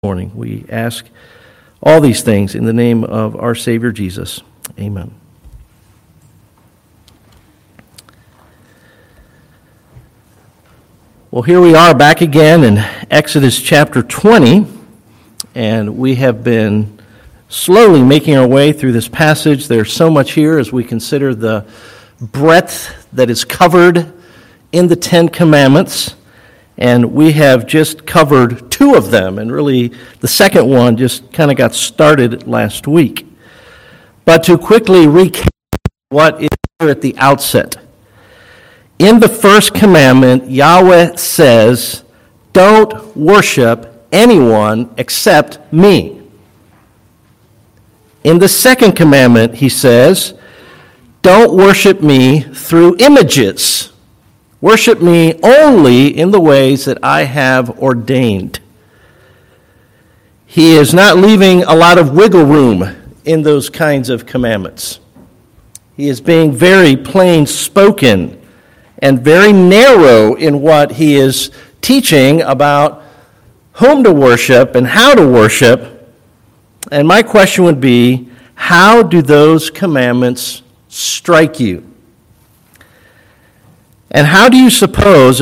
morning. We ask all these things in the name of our Savior Jesus. Amen. Well, here we are back again in Exodus chapter 20, and we have been slowly making our way through this passage. There's so much here as we consider the breadth that is covered in the Ten Commandments, and we have just covered two of them, and really the second one just kind of got started last week. But to quickly recap what is here at the outset. In the first commandment, Yahweh says, "Don't worship anyone except me." In the second commandment, he says, "Don't worship me through images. Worship me only in the ways that I have ordained." He is not leaving a lot of wiggle room in those kinds of commandments. He is being very plain spoken and very narrow in what he is teaching about whom to worship and how to worship. And my question would be, how do those commandments strike you? And how do you suppose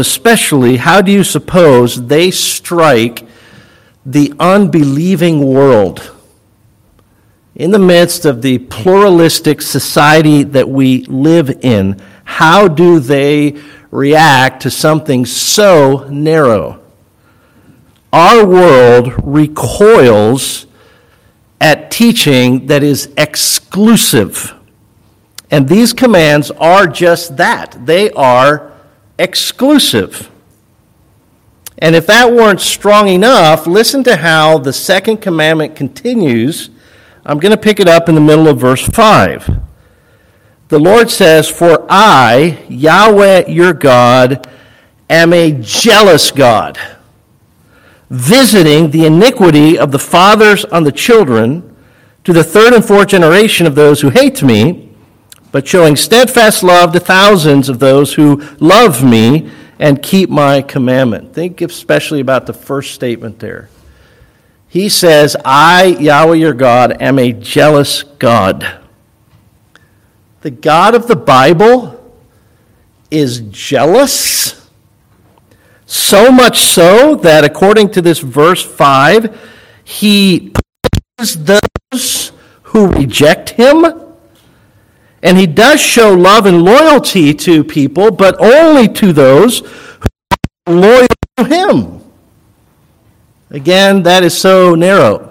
they strike the unbelieving world? In the midst of the pluralistic society that we live in, how do they react to something so narrow? Our world recoils at teaching that is exclusive. And these commands are just that. They are exclusive. And if that weren't strong enough, listen to how the second commandment continues. I'm going to pick it up in the middle of verse 5. The Lord says, "For I, Yahweh your God, am a jealous God, visiting the iniquity of the fathers on the children to the third and fourth generation of those who hate me, but showing steadfast love to thousands of those who love me and keep my commandment." Think especially about the first statement there. He says, "I, Yahweh your God, am a jealous God." The God of the Bible is jealous, so much so that according to this verse 5, he punishes those who reject him. And he does show love and loyalty to people, but only to those who are loyal to him. Again, that is so narrow.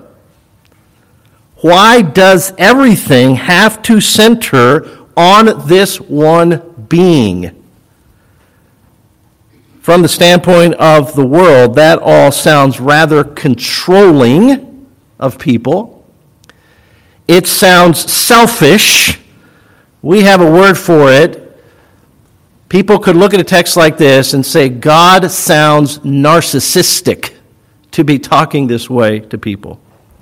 Why does everything have to center on this one being? From the standpoint of the world, that all sounds rather controlling of people. It sounds selfish. We have a word for it. People could look at a text like this and say, God sounds narcissistic to be talking this way to people.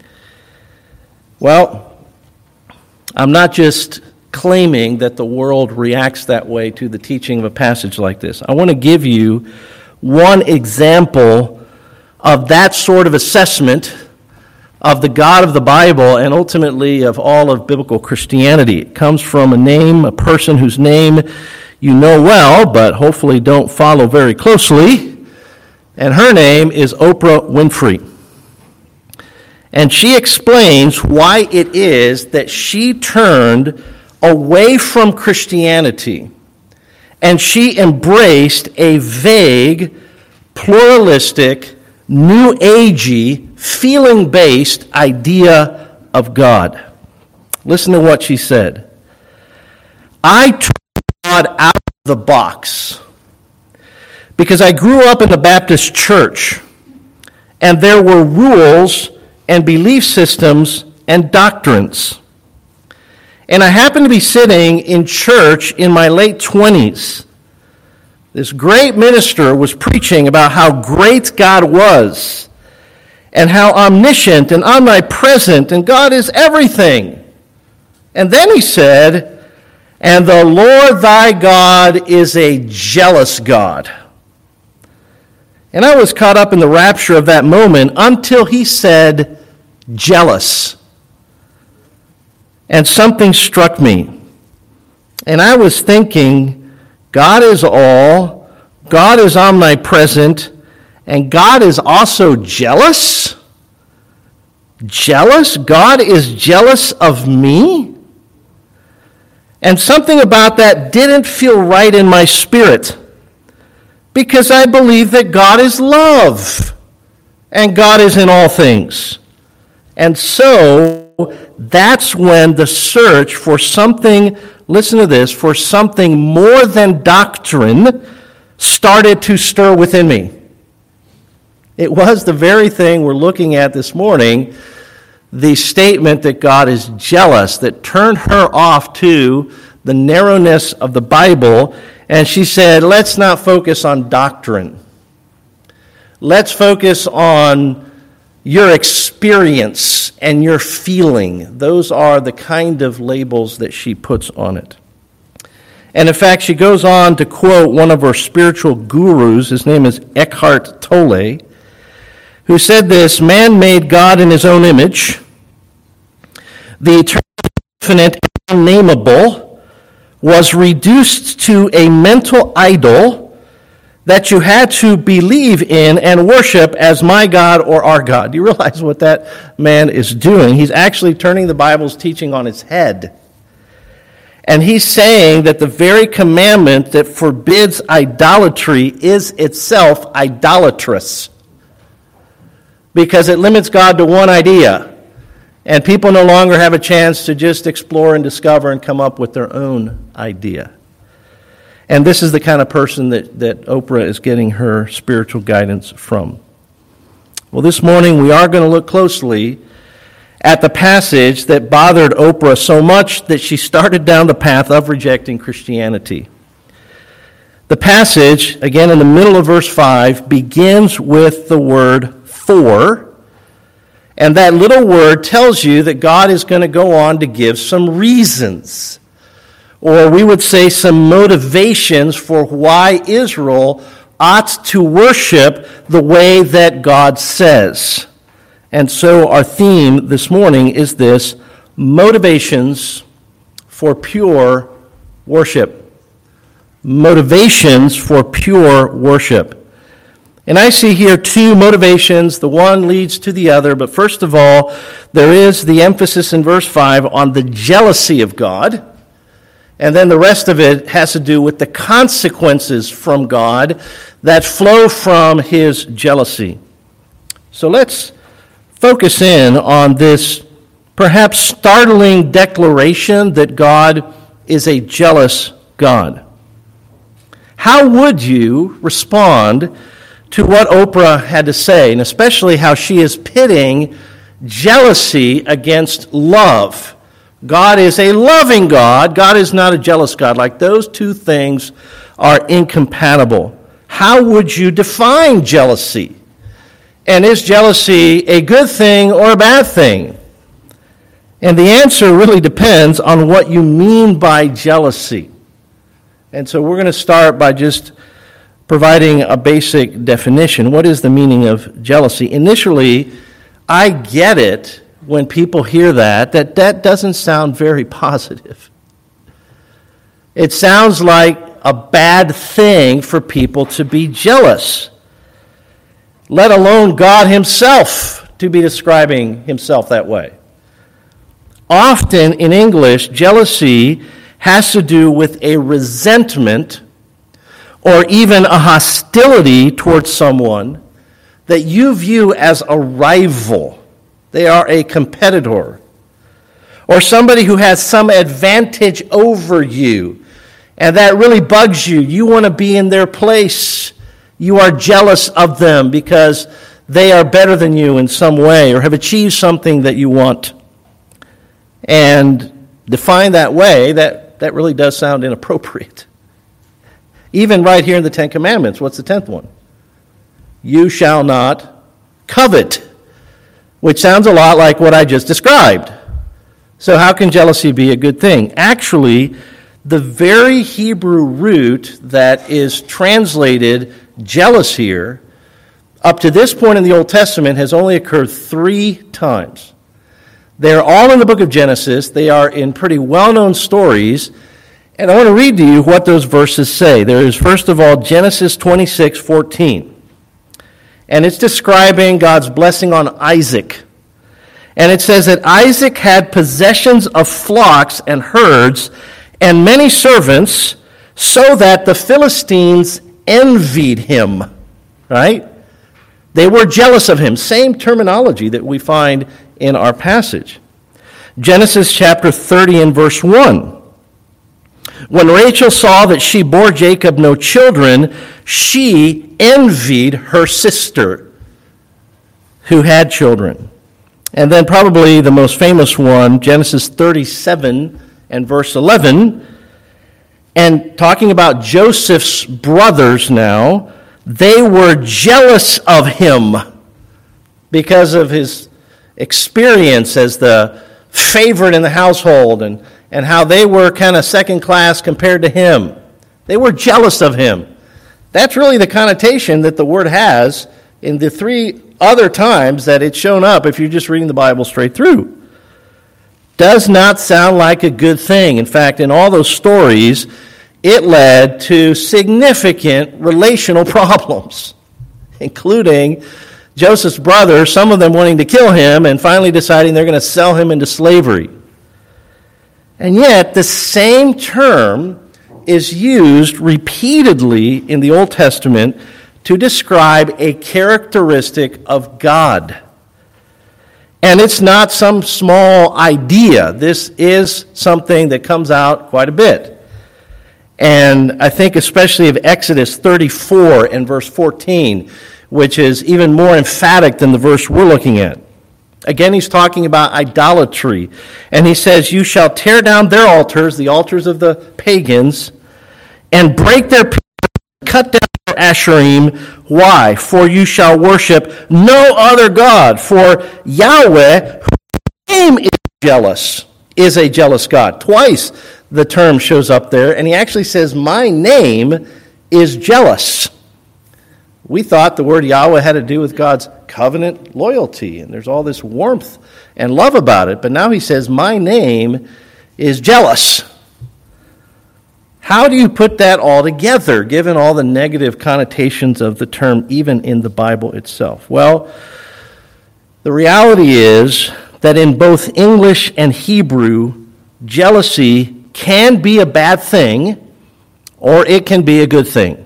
Well, I'm not just claiming that the world reacts that way to the teaching of a passage like this. I want to give you one example of that sort of assessment of the God of the Bible and ultimately of all of biblical Christianity. It comes from a person whose name you know well, but hopefully don't follow very closely. And her name is Oprah Winfrey. And she explains why it is that she turned away from Christianity and she embraced a vague, pluralistic, new agey, feeling-based idea of God. Listen to what she said. "I took God out of the box because I grew up in the Baptist church, and there were rules and belief systems and doctrines. And I happened to be sitting in church in my late 20s. This great minister was preaching about how great God was and how omniscient and omnipresent and God is everything. And then he said, and the Lord thy God is a jealous God. And I was caught up in the rapture of that moment until he said, jealous. And something struck me. And I was thinking, God is all, God is omnipresent, and God is also jealous? Jealous? God is jealous of me? And something about that didn't feel right in my spirit, because I believe that God is love, and God is in all things. And so, that's when the search for something, listen to this, for something more than doctrine started to stir within me. It was the very thing we're looking at this morning, the statement that God is jealous, that turned her off to the narrowness of the Bible, and she said, let's not focus on doctrine. Let's focus on your experience and your feeling. Those are the kind of labels that she puts on it. And in fact, she goes on to quote one of her spiritual gurus, his name is Eckhart Tolle, who said this: man made God in his own image. The eternal, infinite, and unnameable was reduced to a mental idol that you had to believe in and worship as my God or our God. Do you realize what that man is doing? He's actually turning the Bible's teaching on its head. And he's saying that the very commandment that forbids idolatry is itself idolatrous, because it limits God to one idea, and people no longer have a chance to just explore and discover and come up with their own idea. And this is the kind of person that Oprah is getting her spiritual guidance from. Well, this morning we are going to look closely at the passage that bothered Oprah so much that she started down the path of rejecting Christianity. The passage, again in the middle of verse 5, begins with the word for, and that little word tells you that God is going to go on to give some reasons, or we would say some motivations for why Israel ought to worship the way that God says. And so our theme this morning is this: motivations for pure worship. Motivations for pure worship. And I see here two motivations. The one leads to the other. But first of all, there is the emphasis in verse 5 on the jealousy of God. And then the rest of it has to do with the consequences from God that flow from his jealousy. So let's focus in on this perhaps startling declaration that God is a jealous God. How would you respond to what Oprah had to say, and especially how she is pitting jealousy against love? God is a loving God. God is not a jealous God. Like, those two things are incompatible. How would you define jealousy? And is jealousy a good thing or a bad thing? And the answer really depends on what you mean by jealousy. And so we're going to start by just providing a basic definition. What is the meaning of jealousy? Initially, I get it when people hear that doesn't sound very positive. It sounds like a bad thing for people to be jealous, let alone God himself to be describing himself that way. Often in English, jealousy has to do with a resentment or even a hostility towards someone that you view as a rival. They are a competitor, or somebody who has some advantage over you, and that really bugs you. You want to be in their place. You are jealous of them because they are better than you in some way or have achieved something that you want. And defined that way, that really does sound inappropriate. Even right here in the Ten Commandments, what's the 10th one? You shall not covet, which sounds a lot like what I just described. So how can jealousy be a good thing? Actually, the very Hebrew root that is translated jealous here up to this point in the Old Testament has only occurred 3 times. They're all in the book of Genesis. They are in pretty well-known stories. And I want to read to you what those verses say. There is, first of all, Genesis 26:14. And it's describing God's blessing on Isaac. And it says that Isaac had possessions of flocks and herds and many servants, so that the Philistines envied him. Right? They were jealous of him. Same terminology that we find in our passage. Genesis chapter 30 and verse 1. When Rachel saw that she bore Jacob no children, she envied her sister who had children. And then probably the most famous one, Genesis 37 and verse 11. And talking about Joseph's brothers now, they were jealous of him because of his experience as the favorite in the household and how they were kind of second class compared to him. They were jealous of him. That's really the connotation that the word has in the 3 other times that it's shown up if you're just reading the Bible straight through. Does not sound like a good thing. In fact, in all those stories, it led to significant relational problems, including Joseph's brothers, some of them wanting to kill him and finally deciding they're going to sell him into slavery. And yet, the same term is used repeatedly in the Old Testament to describe a characteristic of God. And it's not some small idea. This is something that comes out quite a bit. And I think especially of Exodus 34 and verse 14, which is even more emphatic than the verse we're looking at. Again, he's talking about idolatry. And he says, you shall tear down their altars, the altars of the pagans, and break their pillars, cut down their Asherim. Why? For you shall worship no other God. For Yahweh, whose name is a jealous God. Twice the term shows up there, and he actually says, my name is jealous. We thought the word Yahweh had to do with God's covenant loyalty, and there's all this warmth and love about it. But now he says, my name is jealous. How do you put that all together, given all the negative connotations of the term, even in the Bible itself? Well, the reality is that in both English and Hebrew, jealousy can be a bad thing, or it can be a good thing.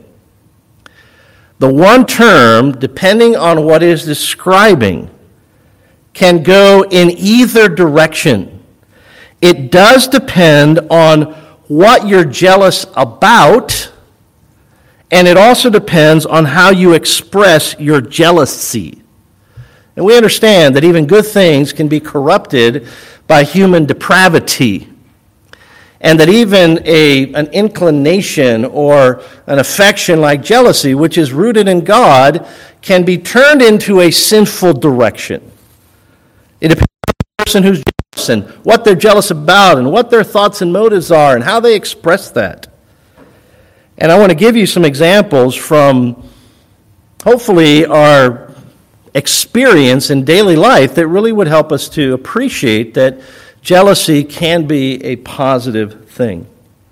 The one term, depending on what it is describing, can go in either direction. It does depend on what you're jealous about, and it also depends on how you express your jealousy. And we understand that even good things can be corrupted by human depravity. And that even an inclination or an affection like jealousy, which is rooted in God, can be turned into a sinful direction. It depends on the person who's jealous and what they're jealous about and what their thoughts and motives are and how they express that. And I want to give you some examples from, hopefully, our experience in daily life that really would help us to appreciate that jealousy can be a positive thing.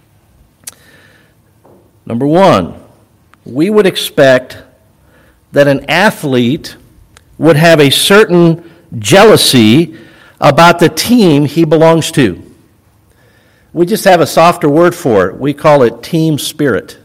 Number one, we would expect that an athlete would have a certain jealousy about the team he belongs to. We just have a softer word for it. We call it team spirit.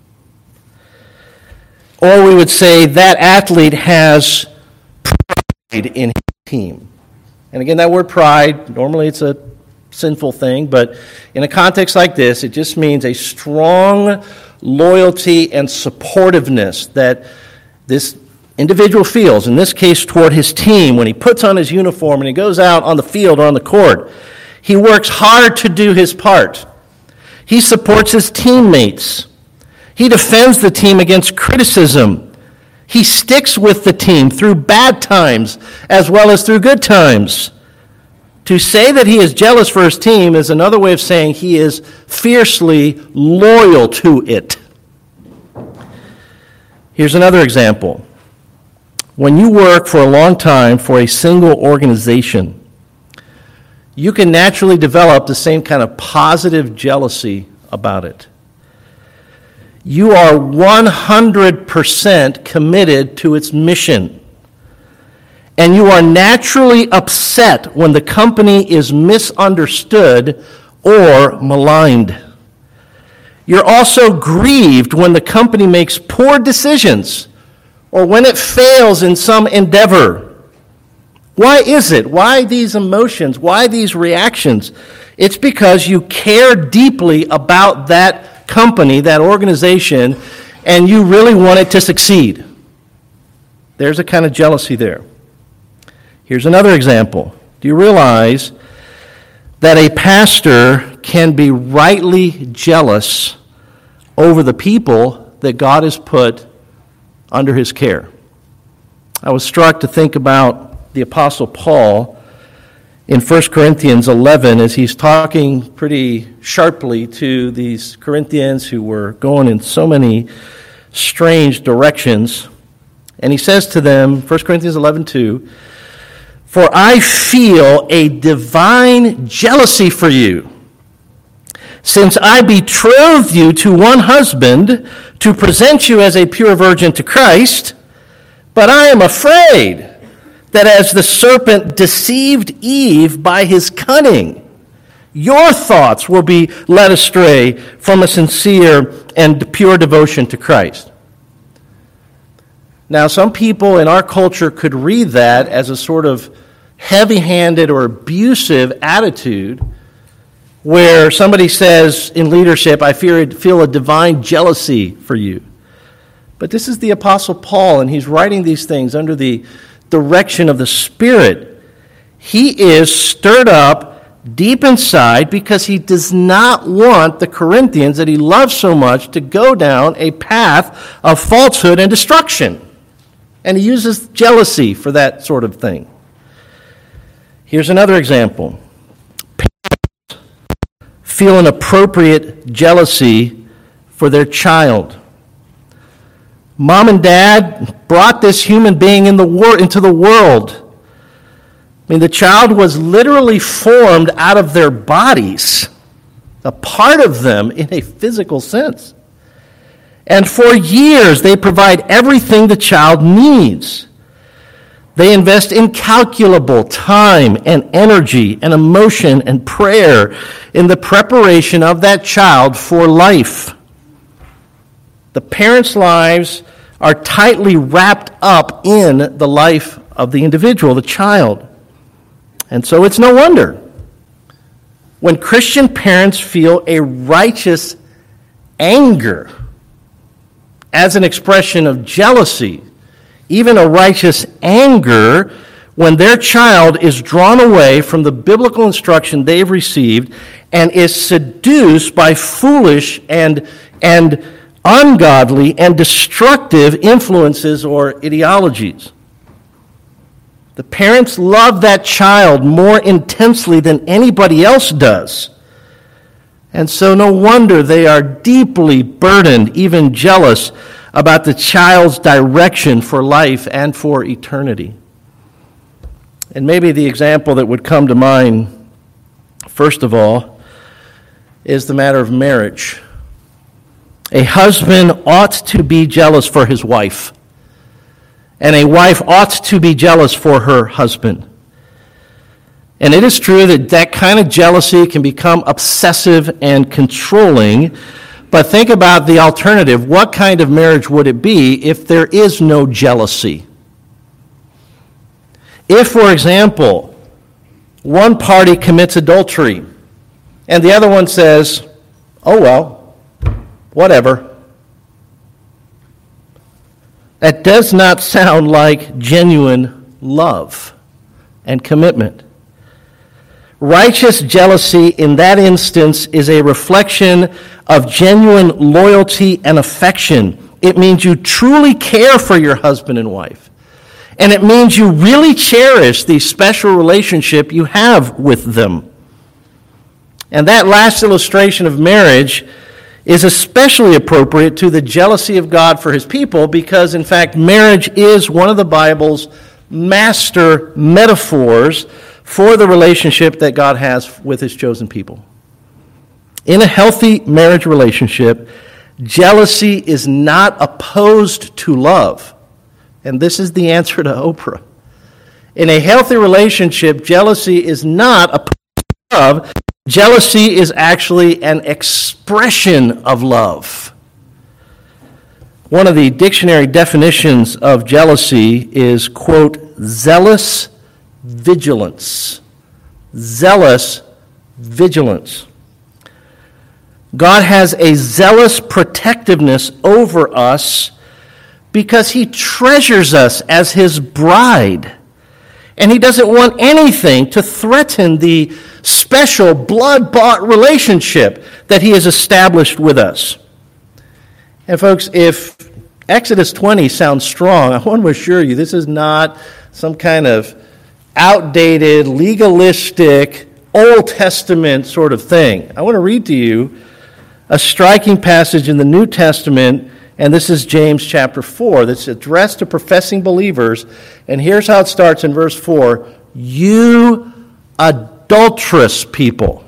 Or we would say that athlete has pride in his team. And again, that word pride, normally it's a sinful thing, but in a context like this, it just means a strong loyalty and supportiveness that this individual feels, in this case toward his team, when he puts on his uniform and he goes out on the field or on the court. He works hard to do his part. He supports his teammates. He defends the team against criticism. He sticks with the team through bad times as well as through good times. To say that he is jealous for his team is another way of saying he is fiercely loyal to it. Here's another example. when you work for a long time for a single organization, you can naturally develop the same kind of positive jealousy about it. You are 100% committed to its mission. And you are naturally upset when the company is misunderstood or maligned. You're also grieved when the company makes poor decisions or when it fails in some endeavor. Why is it? Why these emotions? Why these reactions? It's because you care deeply about that company, that organization, and you really want it to succeed. There's a kind of jealousy there. Here's another example. Do you realize that a pastor can be rightly jealous over the people that God has put under his care? I was struck to think about the Apostle Paul in 1 Corinthians 11 as he's talking pretty sharply to these Corinthians who were going in so many strange directions. And he says to them, 1 Corinthians 11:2, "For I feel a divine jealousy for you, since I betrothed you to one husband to present you as a pure virgin to Christ, but I am afraid that as the serpent deceived Eve by his cunning, your thoughts will be led astray from a sincere and pure devotion to Christ." Now, some people in our culture could read that as a sort of heavy-handed or abusive attitude where somebody says in leadership, "I feel a divine jealousy for you." But this is the Apostle Paul, and he's writing these things under the direction of the Spirit. He is stirred up deep inside because he does not want the Corinthians that he loves so much to go down a path of falsehood and destruction. And he uses jealousy for that sort of thing. Here's another example. Parents feel an appropriate jealousy for their child. Mom and dad brought this human being into the world. I mean, the child was literally formed out of their bodies, a part of them in a physical sense. And for years, they provide everything the child needs. They invest incalculable time and energy and emotion and prayer in the preparation of that child for life. The parents' lives are tightly wrapped up in the life of the individual, the child. And so it's no wonder when Christian parents feel a righteous anger as an expression of jealousy, even a righteous anger when their child is drawn away from the biblical instruction they've received and is seduced by foolish and ungodly and destructive influences or ideologies. The parents love that child more intensely than anybody else does. And so no wonder they are deeply burdened, even jealous, about the child's direction for life and for eternity. And maybe the example that would come to mind, first of all, is the matter of marriage. A husband ought to be jealous for his wife, and a wife ought to be jealous for her husband. And it is true that that kind of jealousy can become obsessive and controlling, but think about the alternative. What kind of marriage would it be if there is no jealousy? If, for example, one party commits adultery and the other one says, "Oh well, whatever." That does not sound like genuine love and commitment. Righteous jealousy in that instance is a reflection of genuine loyalty and affection. It means you truly care for your husband and wife. And it means you really cherish the special relationship you have with them. And that last illustration of marriage is especially appropriate to the jealousy of God for his people because, in fact, marriage is one of the Bible's master metaphors for the relationship that God has with his chosen people. In a healthy marriage relationship, jealousy is not opposed to love. And this is the answer to Oprah. In a healthy relationship, jealousy is not opposed to love. Jealousy is actually an expression of love. One of the dictionary definitions of jealousy is, quote, zealous vigilance. Zealous vigilance. God has a zealous protectiveness over us because he treasures us as his bride. And he doesn't want anything to threaten the special blood-bought relationship that he has established with us. And folks, if Exodus 20 sounds strong, I want to assure you this is not some kind of outdated, legalistic, Old Testament sort of thing. I want to read to you a striking passage in the New Testament, and this is James chapter 4, that's addressed to professing believers. And here's how it starts in verse 4. You adulterous people,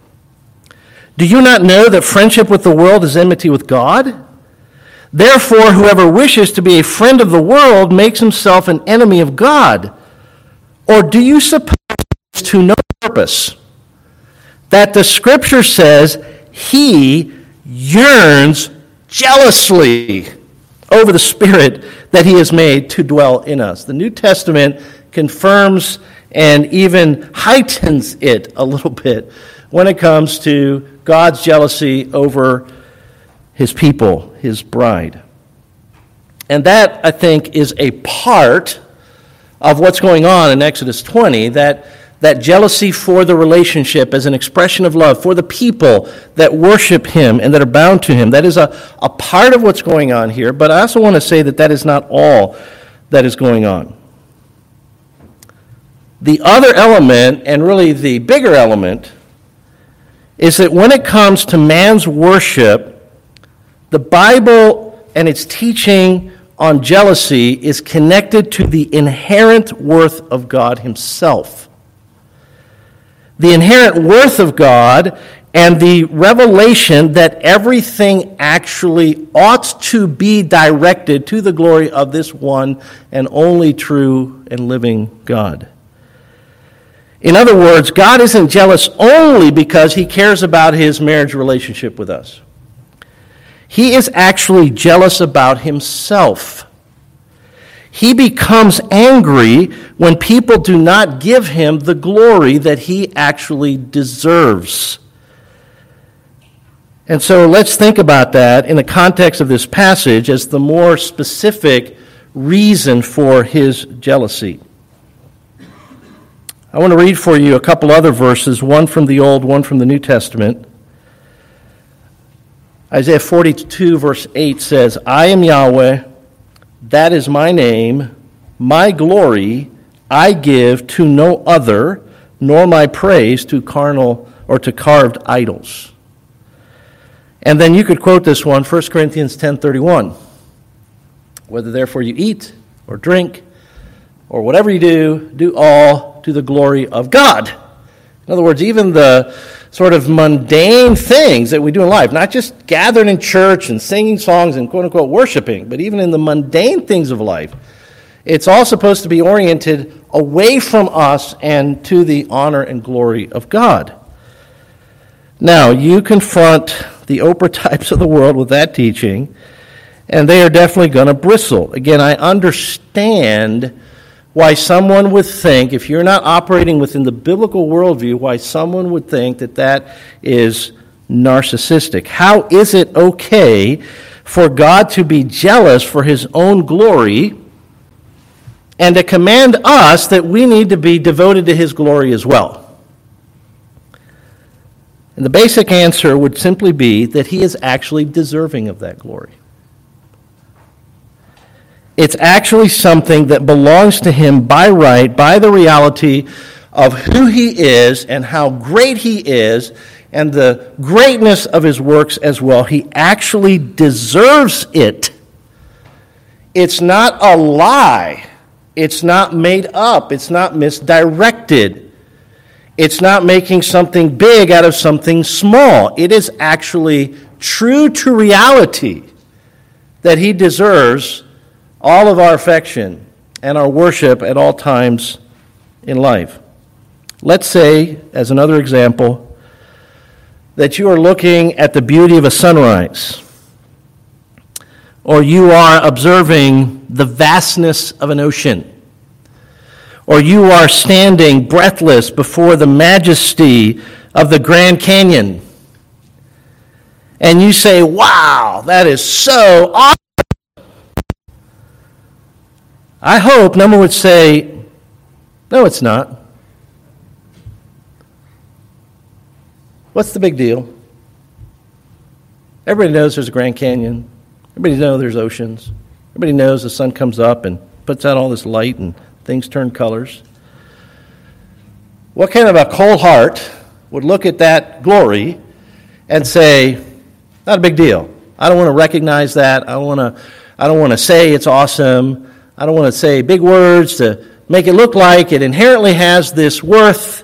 do you not know that friendship with the world is enmity with God? Therefore, whoever wishes to be a friend of the world makes himself an enemy of God. Or do you suppose to no purpose that the Scripture says he yearns jealously over the Spirit that he has made to dwell in us? The New Testament confirms and even heightens it a little bit when it comes to God's jealousy over his people, his bride. And that, I think, is a part of what's going on in Exodus 20, that jealousy for the relationship as an expression of love for the people that worship him and that are bound to him. That is a part of what's going on here, but I also want to say that is not all that is going on. The other element, and really the bigger element, is that when it comes to man's worship, the Bible and its teaching on jealousy is connected to the inherent worth of God himself. The inherent worth of God and the revelation that everything actually ought to be directed to the glory of this one and only true and living God. In other words, God isn't jealous only because he cares about his marriage relationship with us. He is actually jealous about himself. He becomes angry when people do not give him the glory that he actually deserves. And so let's think about that in the context of this passage as the more specific reason for his jealousy. I want to read for you a couple other verses, one from the Old, one from the New Testament. Isaiah 42 verse 8 says, I am Yahweh, that is my name, my glory I give to no other, nor my praise to carnal or to carved idols. And then you could quote this one, 1 Corinthians 10:31. Whether therefore you eat or drink or whatever you do all to the glory of God. In other words, even the sort of mundane things that we do in life, not just gathering in church and singing songs and quote-unquote worshiping, but even in the mundane things of life, it's all supposed to be oriented away from us and to the honor and glory of God. Now, you confront the Oprah types of the world with that teaching, and they are definitely going to bristle. Again, I understand why someone would think, if you're not operating within the biblical worldview, why someone would think that that is narcissistic. How is it okay for God to be jealous for his own glory and to command us that we need to be devoted to his glory as well? And the basic answer would simply be that he is actually deserving of that glory. It's actually something that belongs to him by right, by the reality of who he is and how great he is and the greatness of his works as well. He actually deserves it. It's not a lie. It's not made up. It's not misdirected. It's not making something big out of something small. It is actually true to reality that he deserves all of our affection and our worship at all times in life. Let's say, as another example, that you are looking at the beauty of a sunrise, or you are observing the vastness of an ocean, or you are standing breathless before the majesty of the Grand Canyon, and you say, wow, that is so awesome. I hope no one would say, no, it's not. What's the big deal? Everybody knows there's a Grand Canyon. Everybody knows there's oceans. Everybody knows the sun comes up and puts out all this light and things turn colors. What kind of a cold heart would look at that glory and say, not a big deal. I don't want to recognize that. I don't want to say it's awesome. I don't want to say big words to make it look like it inherently has this worth.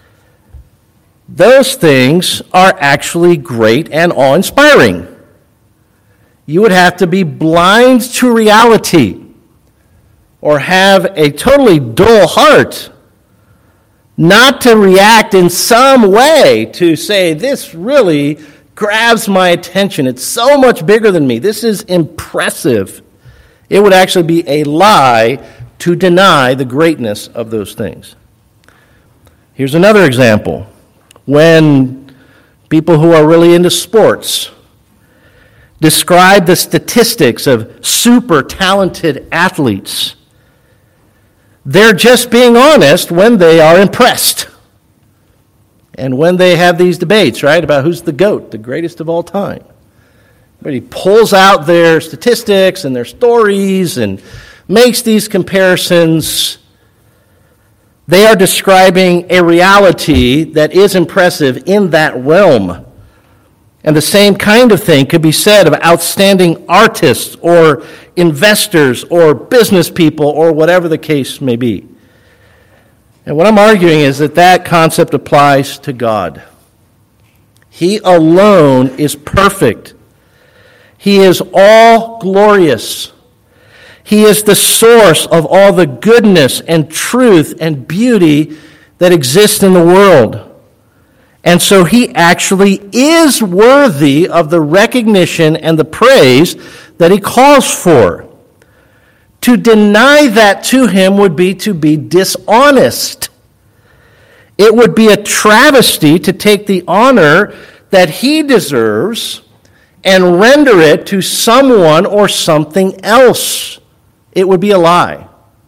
Those things are actually great and awe-inspiring. You would have to be blind to reality or have a totally dull heart not to react in some way to say, this really grabs my attention. It's so much bigger than me. This is impressive. It would actually be a lie to deny the greatness of those things. Here's another example. When people who are really into sports describe the statistics of super talented athletes, they're just being honest when they are impressed. And when they have these debates, right, about who's the GOAT, the greatest of all time. Everybody pulls out their statistics and their stories and makes these comparisons. They are describing a reality that is impressive in that realm. And the same kind of thing could be said of outstanding artists or investors or business people or whatever the case may be. And what I'm arguing is that that concept applies to God. He alone is perfect. He is all glorious. He is the source of all the goodness and truth and beauty that exists in the world. And so he actually is worthy of the recognition and the praise that he calls for. To deny that to him would be to be dishonest. It would be a travesty to take the honor that he deserves and render it to someone or something else. It would be a lie.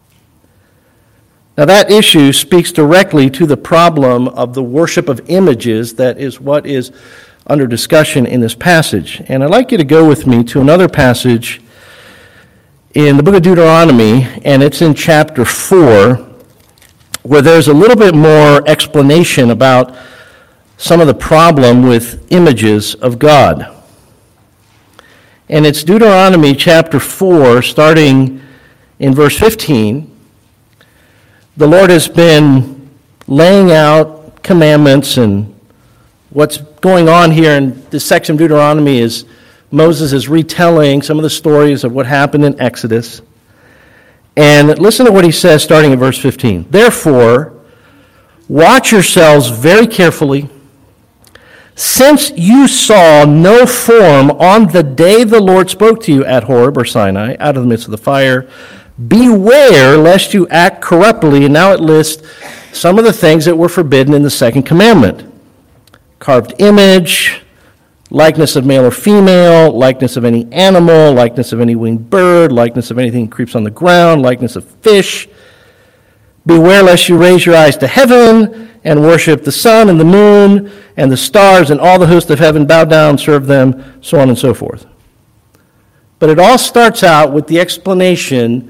Now that issue speaks directly to the problem of the worship of images that is what is under discussion in this passage. And I'd like you to go with me to another passage in the book of Deuteronomy, and it's in chapter 4, where there's a little bit more explanation about some of the problem with images of God. And it's Deuteronomy chapter 4, starting in verse 15. The Lord has been laying out commandments, and what's going on here in this section of Deuteronomy is Moses is retelling some of the stories of what happened in Exodus. And listen to what he says starting in verse 15. Therefore, watch yourselves very carefully, since you saw no form on the day the Lord spoke to you at Horeb or Sinai, out of the midst of the fire. Beware lest you act corruptly. And now it lists some of the things that were forbidden in the second commandment. Carved image, likeness of male or female, likeness of any animal, likeness of any winged bird, likeness of anything that creeps on the ground, likeness of fish. Beware lest you raise your eyes to heaven and worship the sun and the moon and the stars and all the host of heaven, bow down, serve them, so on and so forth. But it all starts out with the explanation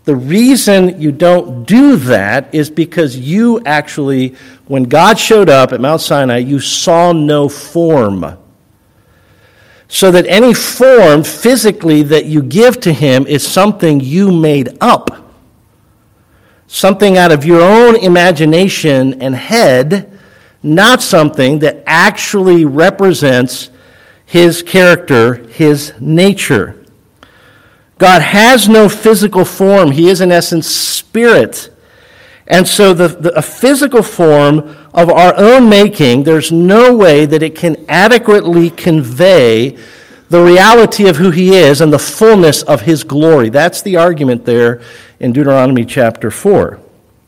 The reason you don't do that is because you actually, when God showed up at Mount Sinai, you saw no form. So that any form physically that you give to him is something you made up. Something out of your own imagination and head, not something that actually represents his character, his nature. God has no physical form. He is, in essence, spirit. And so a physical form of our own making, there's no way that it can adequately convey the reality of who he is and the fullness of his glory. That's the argument there in Deuteronomy chapter 4.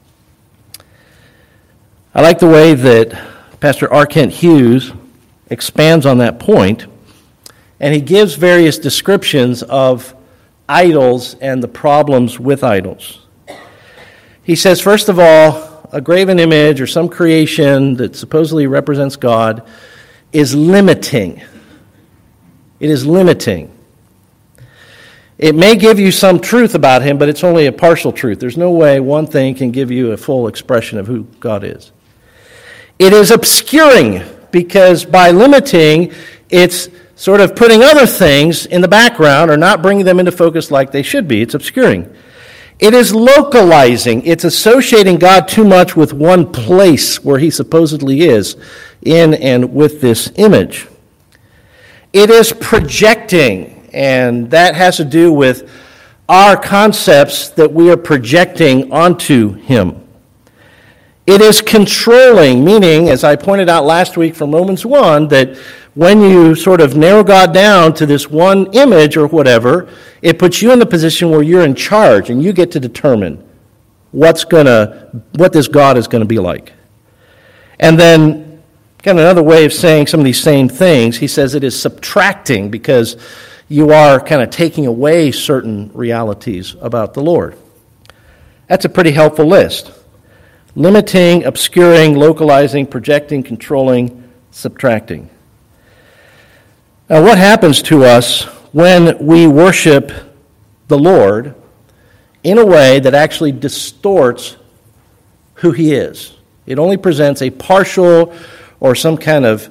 I like the way that Pastor R. Kent Hughes expands on that point, and he gives various descriptions of idols and the problems with idols. He says, first of all, a graven image or some creation that supposedly represents God is limiting. It is limiting. It may give you some truth about him, but it's only a partial truth. There's no way one thing can give you a full expression of who God is. It is obscuring, because by limiting, it's sort of putting other things in the background or not bringing them into focus like they should be. It's obscuring. It is localizing. It's associating God too much with one place where he supposedly is in and with this image. It is projecting, and that has to do with our concepts that we are projecting onto him. It is controlling, meaning, as I pointed out last week from Romans 1, that when you sort of narrow God down to this one image or whatever, it puts you in the position where you're in charge and you get to determine what this God is going to be like. And then, kind of another way of saying some of these same things, he says it is subtracting, because you are kind of taking away certain realities about the Lord. That's a pretty helpful list. Limiting, obscuring, localizing, projecting, controlling, subtracting. Now, what happens to us when we worship the Lord in a way that actually distorts who he is? It only presents a partial or some kind of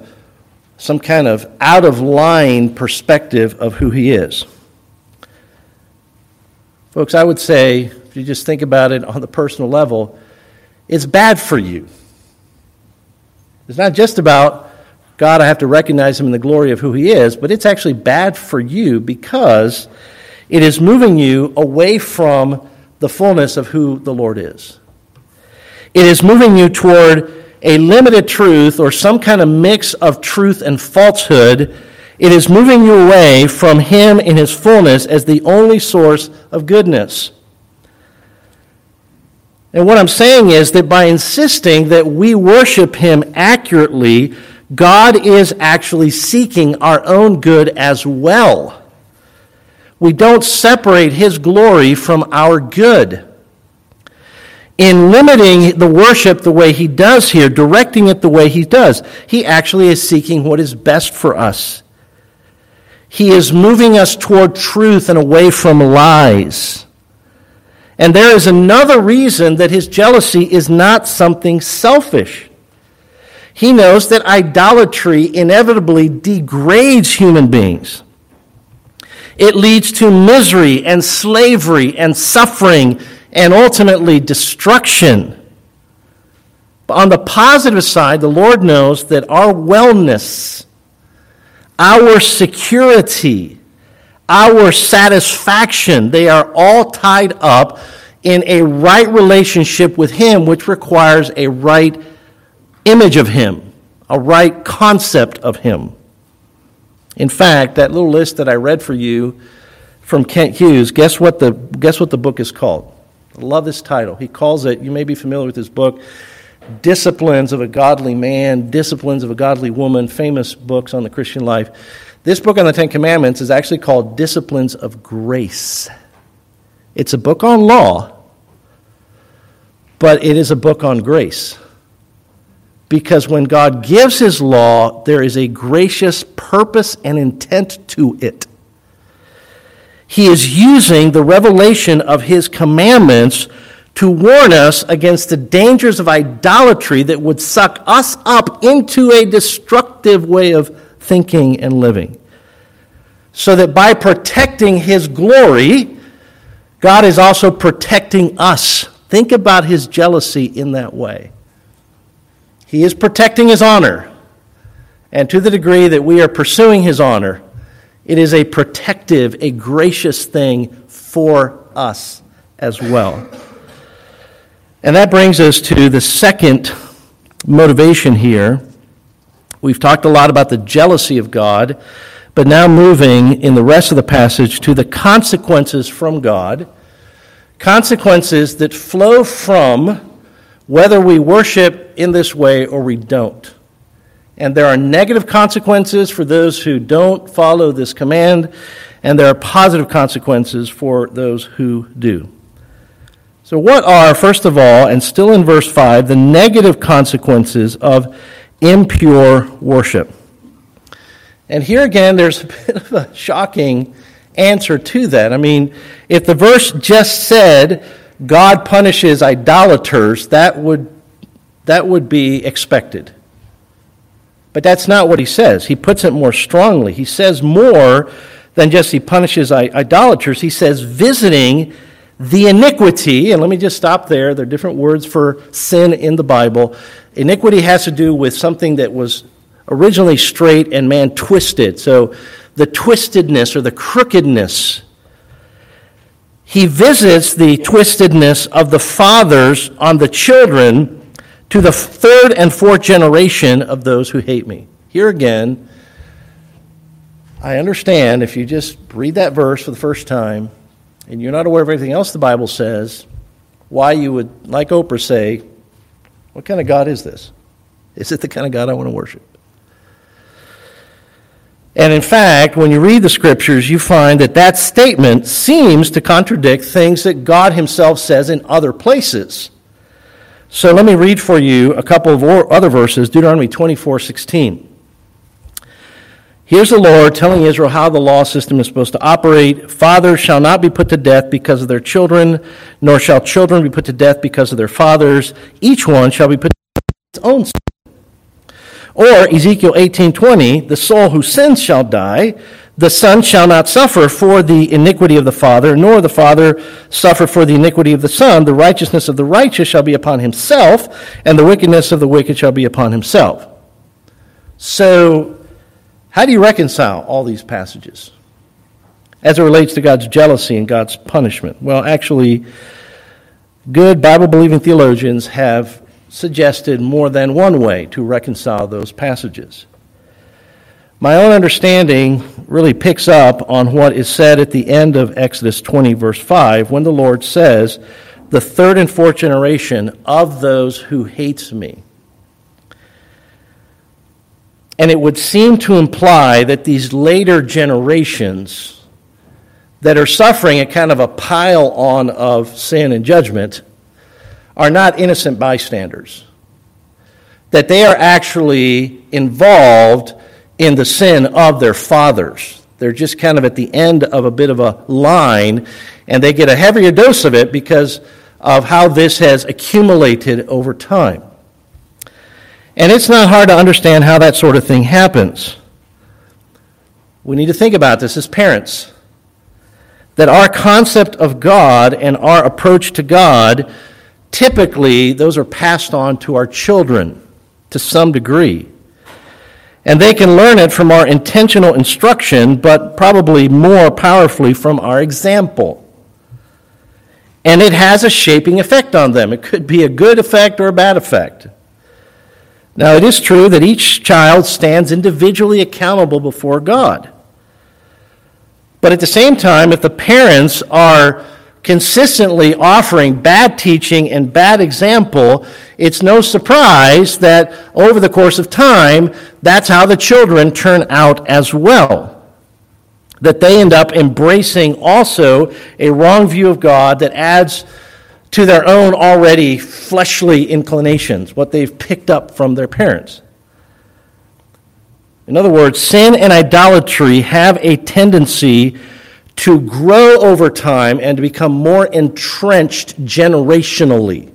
out-of-line perspective of who he is. Folks, I would say, if you just think about it on the personal level, it's bad for you. It's not just about, God, I have to recognize him in the glory of who he is, but it's actually bad for you because it is moving you away from the fullness of who the Lord is. It is moving you toward a limited truth or some kind of mix of truth and falsehood. It is moving you away from him in his fullness as the only source of goodness. And what I'm saying is that by insisting that we worship him accurately, God is actually seeking our own good as well. We don't separate his glory from our good. In limiting the worship the way he does here, directing it the way he does, he actually is seeking what is best for us. He is moving us toward truth and away from lies. And there is another reason that his jealousy is not something selfish. He knows that idolatry inevitably degrades human beings. It leads to misery and slavery and suffering and ultimately destruction. But on the positive side, the Lord knows that our wellness, our security, our satisfaction, they are all tied up in a right relationship with him, which requires a right image of him, a right concept of him. In fact, that little list that I read for you from Kent Hughes, guess what the book is called? I love this title. He calls it, you may be familiar with this book, Disciplines of a Godly Man, Disciplines of a Godly Woman, famous books on the Christian life. This book on the Ten Commandments is actually called Disciplines of Grace. It's a book on law, but it is a book on grace. Because when God gives his law, there is a gracious purpose and intent to it. He is using the revelation of his commandments to warn us against the dangers of idolatry that would suck us up into a destructive way of thinking and living. So that by protecting his glory, God is also protecting us. Think about his jealousy in that way. He is protecting his honor. And to the degree that we are pursuing his honor, it is a protective, a gracious thing for us as well. And that brings us to the second motivation here. We've talked a lot about the jealousy of God, but now moving in the rest of the passage to the consequences from God, consequences that flow from whether we worship in this way or we don't. And there are negative consequences for those who don't follow this command, and there are positive consequences for those who do. So what are, first of all, and still in verse 5, the negative consequences of impure worship? And here again, there's a bit of a shocking answer to that. I mean, if the verse just said, God punishes idolaters, that would be expected. But that's not what he says. He puts it more strongly. He says more than just he punishes idolaters. He says visiting the iniquity, and let me just stop there. There are different words for sin in the Bible. Iniquity has to do with something that was originally straight and man twisted. So the twistedness or the crookedness. He visits the twistedness of the fathers on the children to the third and fourth generation of those who hate me. Here again, I understand if you just read that verse for the first time and you're not aware of everything else the Bible says, why you would, like Oprah, say, what kind of God is this? Is it the kind of God I want to worship? And in fact, when you read the Scriptures, you find that that statement seems to contradict things that God himself says in other places. So let me read for you a couple of other verses, Deuteronomy 24:16. Here's the Lord telling Israel how the law system is supposed to operate. Fathers shall not be put to death because of their children, nor shall children be put to death because of their fathers. Each one shall be put to death for his own sin. Or Ezekiel 18:20, the soul who sins shall die. The son shall not suffer for the iniquity of the father, nor the father suffer for the iniquity of the son. The righteousness of the righteous shall be upon himself, and the wickedness of the wicked shall be upon himself. So, how do you reconcile all these passages as it relates to God's jealousy and God's punishment? Well, actually, good Bible-believing theologians have suggested more than one way to reconcile those passages. My own understanding really picks up on what is said at the end of Exodus 20, verse 5, when the Lord says, the third and fourth generation of those who hates me. And it would seem to imply that these later generations that are suffering a kind of a pile-on of sin and judgment are not innocent bystanders. That they are actually involved in the sin of their fathers. They're just kind of at the end of a bit of a line, and they get a heavier dose of it because of how this has accumulated over time. And it's not hard to understand how that sort of thing happens. We need to think about this as parents. That our concept of God and our approach to God, typically those are passed on to our children to some degree. And they can learn it from our intentional instruction, but probably more powerfully from our example. And it has a shaping effect on them. It could be a good effect or a bad effect. Now, it is true that each child stands individually accountable before God. But at the same time, if the parents are consistently offering bad teaching and bad example, it's no surprise that over the course of time, that's how the children turn out as well. That they end up embracing also a wrong view of God that adds to their own already fleshly inclinations, what they've picked up from their parents. In other words, sin and idolatry have a tendency to grow over time and to become more entrenched generationally.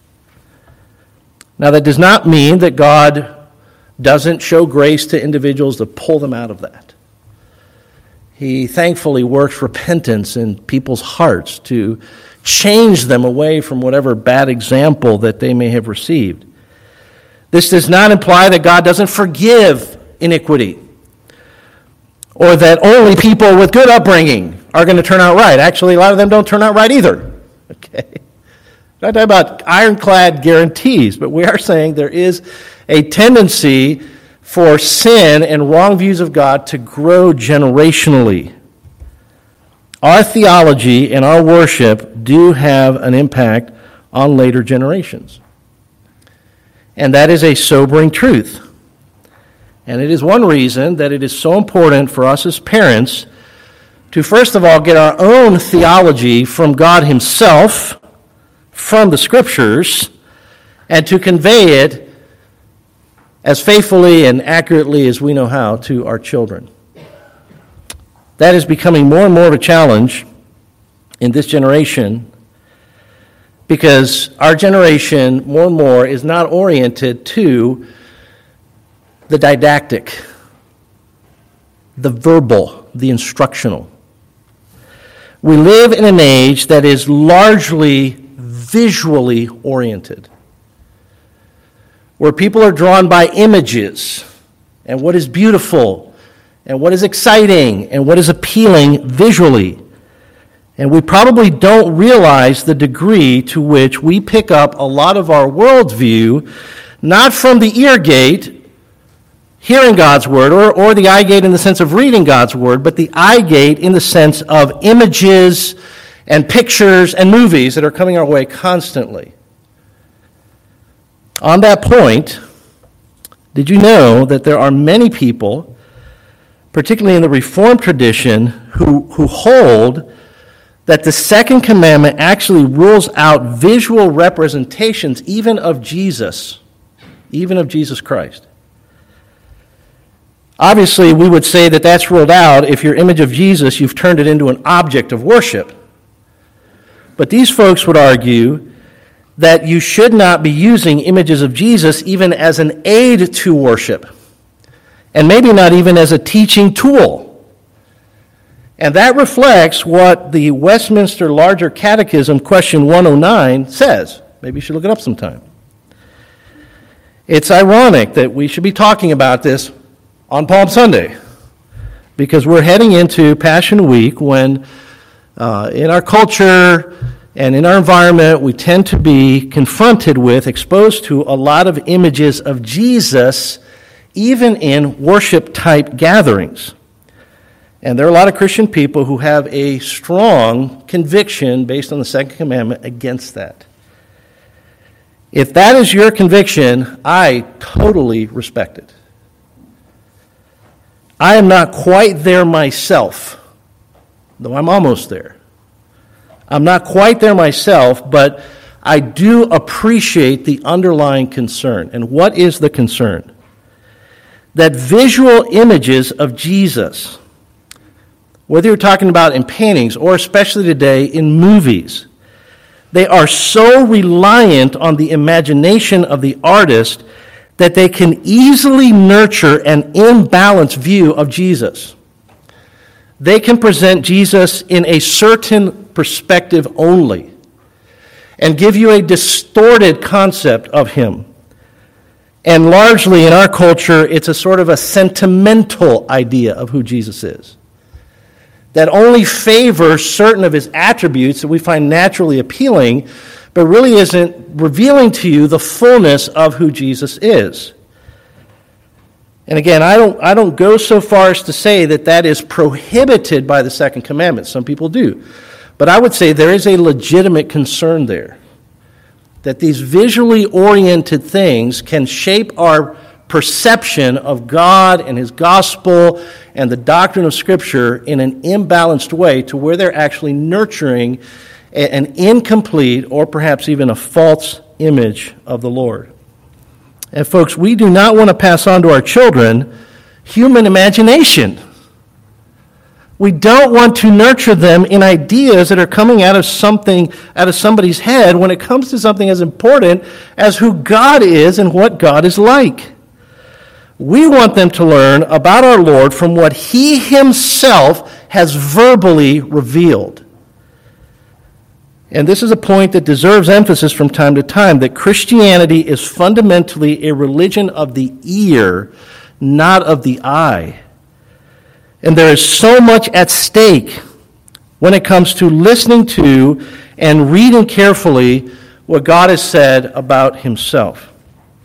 Now, that does not mean that God doesn't show grace to individuals to pull them out of that. He thankfully works repentance in people's hearts to change them away from whatever bad example that they may have received. This does not imply that God doesn't forgive iniquity, or that only people with good upbringing are going to turn out right. Actually, a lot of them don't turn out right either. Okay? We're not talking about ironclad guarantees, but we are saying there is a tendency for sin and wrong views of God to grow generationally. Our theology and our worship do have an impact on later generations. And that is a sobering truth. And it is one reason that it is so important for us as parents to first of all get our own theology from God Himself, from the Scriptures, and to convey it as faithfully and accurately as we know how to our children. That is becoming more and more of a challenge in this generation because our generation more and more is not oriented to the didactic, the verbal, the instructional. We live in an age that is largely visually oriented, where people are drawn by images and what is beautiful and what is exciting and what is appealing visually. And we probably don't realize the degree to which we pick up a lot of our worldview, not from the ear gate, hearing God's word, or the eye gate in the sense of reading God's word, but the eye gate in the sense of images and pictures and movies that are coming our way constantly. On that point, did you know that there are many people, particularly in the Reformed tradition, who hold that the second commandment actually rules out visual representations even of Jesus Christ? Obviously, we would say that that's ruled out if your image of Jesus, you've turned it into an object of worship. But these folks would argue that you should not be using images of Jesus even as an aid to worship, and maybe not even as a teaching tool. And that reflects what the Westminster Larger Catechism, question 109, says. Maybe you should look it up sometime. It's ironic that we should be talking about this on Palm Sunday, because we're heading into Passion Week when in our culture and in our environment we tend to be confronted with, exposed to a lot of images of Jesus, even in worship-type gatherings. And there are a lot of Christian people who have a strong conviction based on the second commandment against that. If that is your conviction, I totally respect it. I am not quite there myself, though I'm almost there. I'm not quite there myself, but I do appreciate the underlying concern. And what is the concern? That visual images of Jesus, whether you're talking about in paintings or especially today in movies, they are so reliant on the imagination of the artist that they can easily nurture an imbalanced view of Jesus. They can present Jesus in a certain perspective only and give you a distorted concept of him. And largely in our culture, it's a sort of a sentimental idea of who Jesus is, that only favors certain of his attributes that we find naturally appealing, but really isn't revealing to you the fullness of who Jesus is. And again, I don't go so far as to say that that is prohibited by the second commandment. Some people do. But I would say there is a legitimate concern there, that these visually oriented things can shape our perception of God and his gospel and the doctrine of Scripture in an imbalanced way to where they're actually nurturing an incomplete or perhaps even a false image of the Lord. And folks, we do not want to pass on to our children human imagination. We don't want to nurture them in ideas that are coming out of somebody's head when it comes to something as important as who God is and what God is like. We want them to learn about our Lord from what He Himself has verbally revealed. And this is a point that deserves emphasis from time to time, that Christianity is fundamentally a religion of the ear, not of the eye. And there is so much at stake when it comes to listening to and reading carefully what God has said about Himself.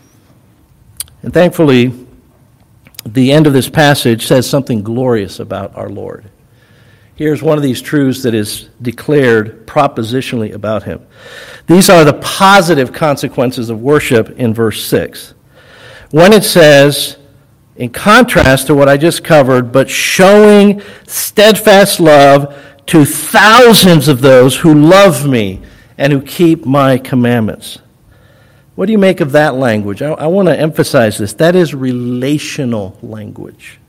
And thankfully, the end of this passage says something glorious about our Lord. Here's one of these truths that is declared propositionally about Him. These are the positive consequences of worship in verse 6. When it says, in contrast to what I just covered, but showing steadfast love to thousands of those who love me and who keep my commandments. What do you make of that language? I want to emphasize this. That is relational language.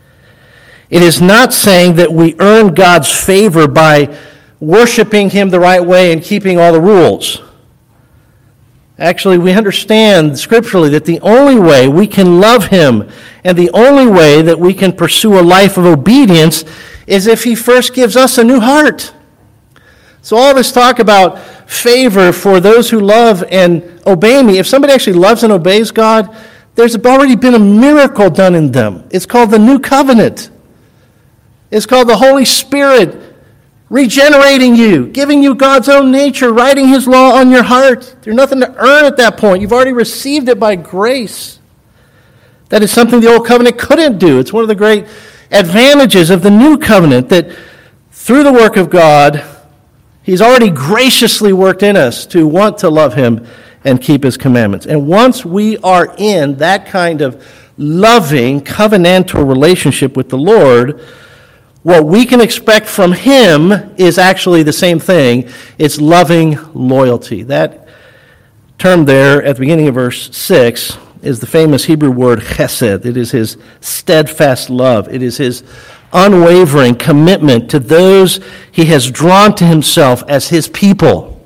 It is not saying that we earn God's favor by worshiping Him the right way and keeping all the rules. Actually, we understand scripturally that the only way we can love Him and the only way that we can pursue a life of obedience is if He first gives us a new heart. So all this talk about favor for those who love and obey me, if somebody actually loves and obeys God, there's already been a miracle done in them. It's called the New Covenant. It's called the Holy Spirit regenerating you, giving you God's own nature, writing His law on your heart. There's nothing to earn at that point. You've already received it by grace. That is something the Old Covenant couldn't do. It's one of the great advantages of the New Covenant, that through the work of God, He's already graciously worked in us to want to love Him and keep His commandments. And once we are in that kind of loving, covenantal relationship with the Lord, what we can expect from Him is actually the same thing. It's loving loyalty. That term there at the beginning of verse 6 is the famous Hebrew word chesed. It is His steadfast love. It is His unwavering commitment to those He has drawn to Himself as His people.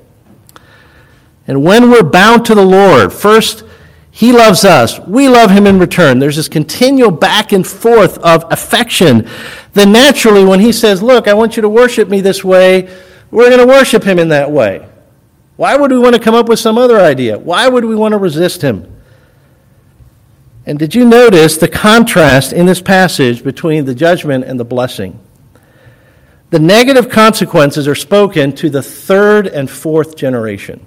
And when we're bound to the Lord, first He loves us, we love Him in return. There's this continual back and forth of affection. Then naturally when He says, look, I want you to worship me this way, we're going to worship Him in that way. Why would we want to come up with some other idea? Why would we want to resist Him? And did you notice the contrast in this passage between the judgment and the blessing? The negative consequences are spoken to the third and fourth generation.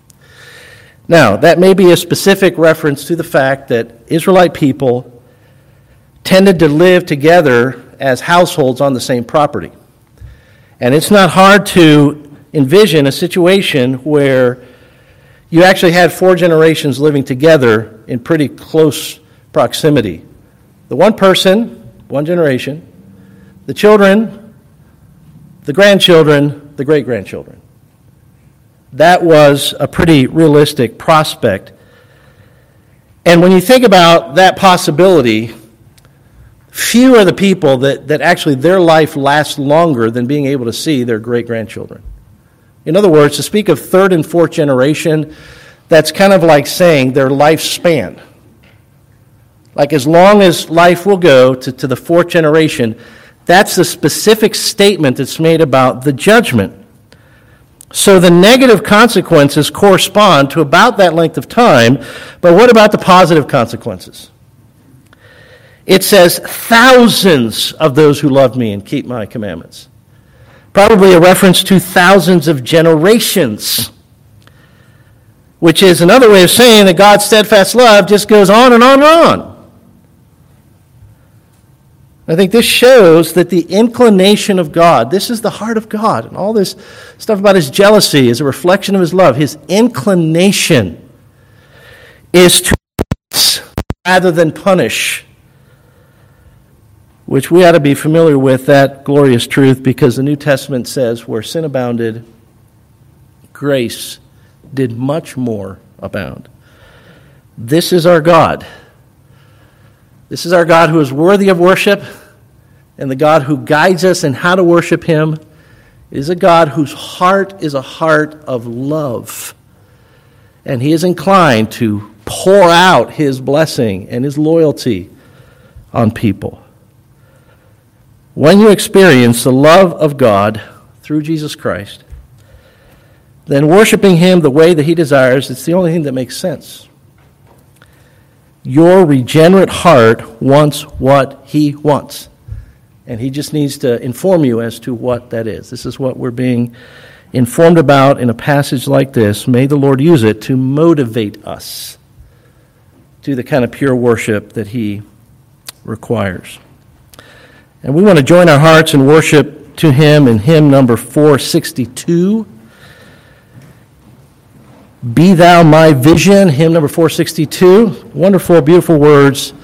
Now, that may be a specific reference to the fact that Israelite people tended to live together as households on the same property. And it's not hard to envision a situation where you actually had 4 generations living together in pretty close proximity. The one person, one generation, the children, the grandchildren, the great-grandchildren. That was a pretty realistic prospect. And when you think about that possibility, few are the people that actually their life lasts longer than being able to see their great-grandchildren. In other words, to speak of third and fourth generation, that's kind of like saying their lifespan. Like as long as life will go to the fourth generation, that's the specific statement that's made about the judgment. So the negative consequences correspond to about that length of time, but what about the positive consequences? It says, thousands of those who love me and keep my commandments. Probably a reference to thousands of generations, which is another way of saying that God's steadfast love just goes on and on and on. I think this shows that the inclination of God, this is the heart of God, and all this stuff about His jealousy is a reflection of His love. His inclination is to bless rather than punish, which we ought to be familiar with, that glorious truth, because the New Testament says, where sin abounded, grace did much more abound. This is our God. This is our God who is worthy of worship. and the God who guides us in how to worship him is a God whose heart is a heart of love. And he is inclined to pour out his blessing and his loyalty on people. When you experience the love of God through Jesus Christ, then worshiping him the way that he desires, it's the only thing that makes sense. Your regenerate heart wants what he wants. And he just needs to inform you as to what that is. This is what we're being informed about in a passage like this. May the Lord use it to motivate us to the kind of pure worship that he requires. And we want to join our hearts in worship to him in hymn number 462. Be Thou My Vision, hymn number 462. Wonderful, beautiful words